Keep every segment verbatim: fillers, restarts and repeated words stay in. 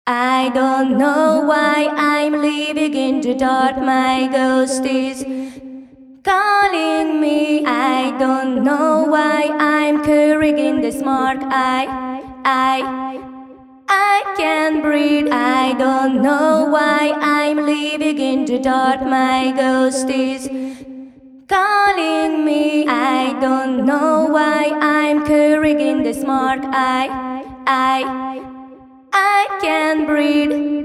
I don't know why I'm living in the dark. My ghost is calling me. I don't know why I'm carrying this mark. I, I, I can't breathe. I don't know why I'm living in the dark. My ghost is calling me. I don't know why I'm carrying this mark. I, I, I can't breathe.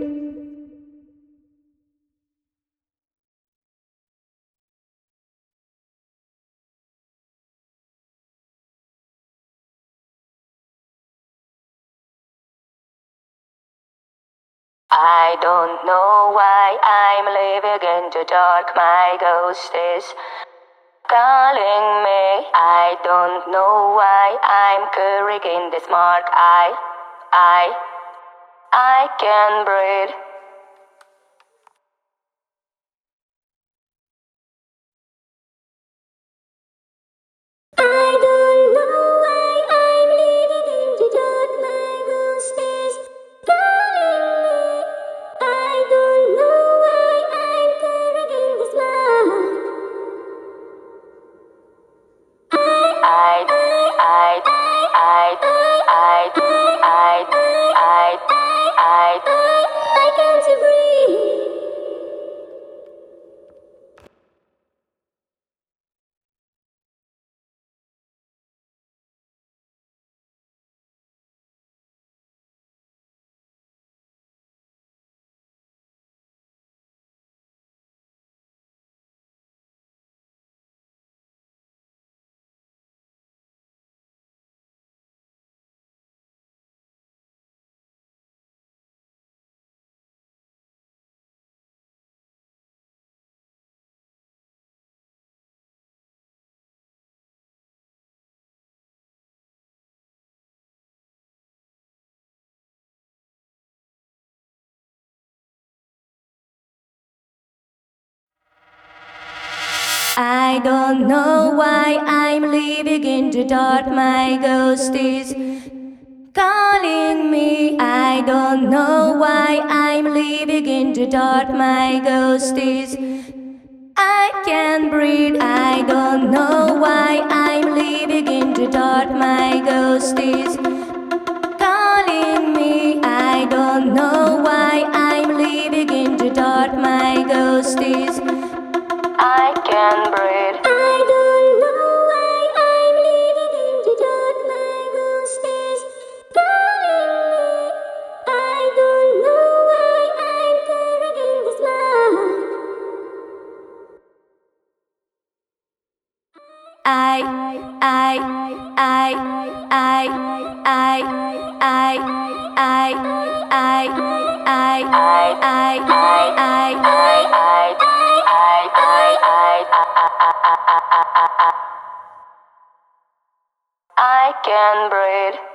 I don't know why I'm living in the dark. My ghost is calling me. I don't know why I'm carrying this mark. I, I, I can't breathe. I don't know why I'm living in the dark. My ghost is calling me. I don't know why I'm carrying this mark. I, I, I, I, I, I, I, I can't breathe. I don't know why I'm living in the dark. My ghost is calling me. I don't know why I'm living in the dark. My ghost is I can't breathe. I don't know why I'm living in the dark. My ghost is calling me. I don't know why I'm living in the dark. My ghost is I can't breathe. I don't know why I'm living in the dark. My ghost is calling me. I don't know why I'm carrying this mark. I, I, I, I, I, I, I, I, I, I, I, I, I can breathe.